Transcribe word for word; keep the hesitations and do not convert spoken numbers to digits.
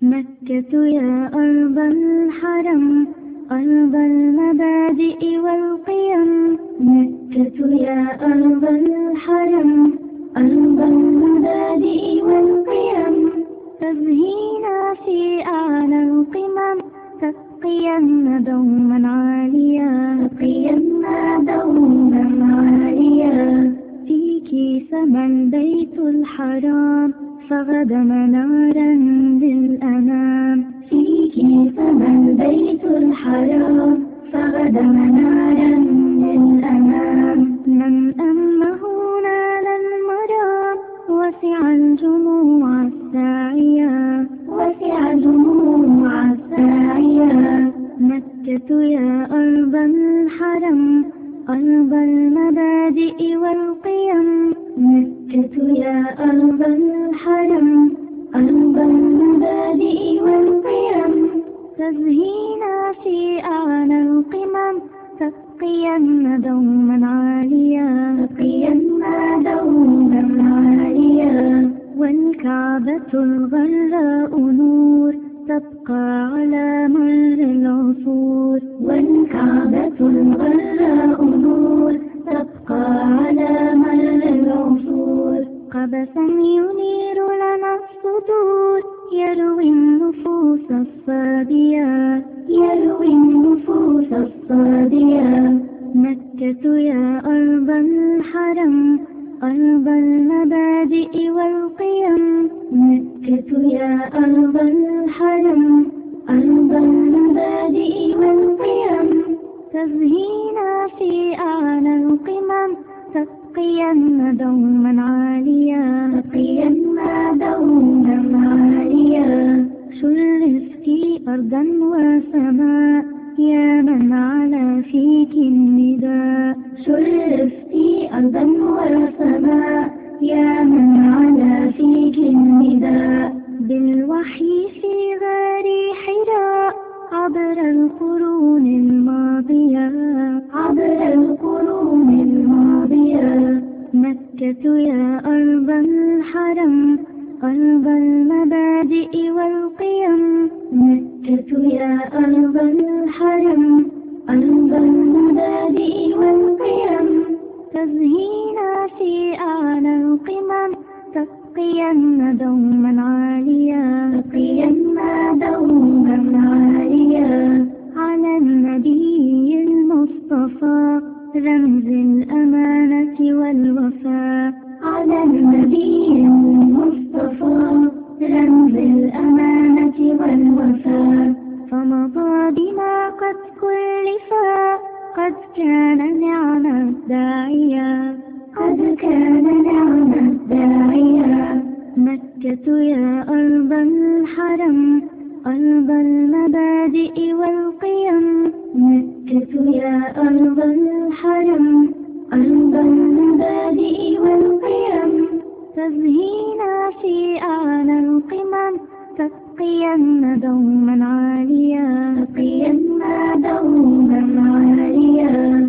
مكة يا أرض الحرم، أرض المبادئ والقيم. مكة يا أرض الحرم، أرض المبادئ والقيم. تزهينا في أعلى القمم، تبقينا دوما عاليا، تبقينا دوما عاليا. فيك سما البيت الحرام، فغدا منارا للأنام. فيك سما البيت الحرام، فغدا منارا للأنام. من أمه نال المرام، وسع الجموع الساعية، وسع الجموع الساعية. مكة يا أرض الحرم، أرض المبادئ والقيم. مكة يا أرض الحرم، أرض المبادئ والقيم. تزهينا في أعلى القمم، تبقينا دوما عاليا، تبقينا دوما عاليا. والكعبة الغراء نور، تبقى على مر العصور. والكعبة الغراء نور، تبقى على مر العصور. قبسا ينير لنا الصدور، يروي النفوس الصادية، يروي النفوس الصادية. مكة يا أرض الحرم، أرض المبادئ والقيم. مكة يا أرض الحرم، أرض المبادئ والقيم. تزهينا في أعلى القمم، تبقينا دوما عاليا، تبقينا دوما عاليا. شرفت أرضا وسماء، يا من على فيك النداء. شرفت أرضا وسماء، يا من على فيك النداء. بالوحي في غار حراء، عبر القرون الماضية، عبر القرون الماضية. مكة يا أرض الحرم، أرض المبادئ والقيم. مكة يا أرض الحرم، أرض المبادئ والقيم. تزهينا في أعلى القمم، تبقينا دوما عاليا، تبقينا دوما عاليا. على النبي المصطفى، رمز الأمانة والوفاء. على النبي المصطفى، رمز الأمانة والوفاء. فمضى بما قد كلفا، قد كان نعم الداعية، قد كان نعم الداعية. مكة يا أرض الحرم، أرض المبادئ والقيم. مكة يا أرض الحرم، أرض المبادئ والقيم. تزهينا في أعلى القمم، تبقينا دوما عاليا، تبقينا دوما عاليا.